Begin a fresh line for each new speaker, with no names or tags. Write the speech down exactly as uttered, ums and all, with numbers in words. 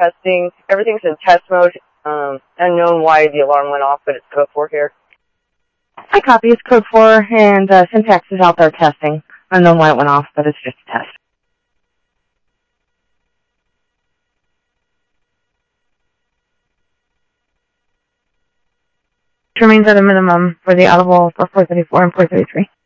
testing. Everything's in test mode. Um, unknown why the alarm went off, but it's code four here.
I copy. It's code four, and uh, Syntax is out there testing. Unknown why it went off, but it's just a test. Which remains at a minimum for the audible for four thirty-four and four thirty-three.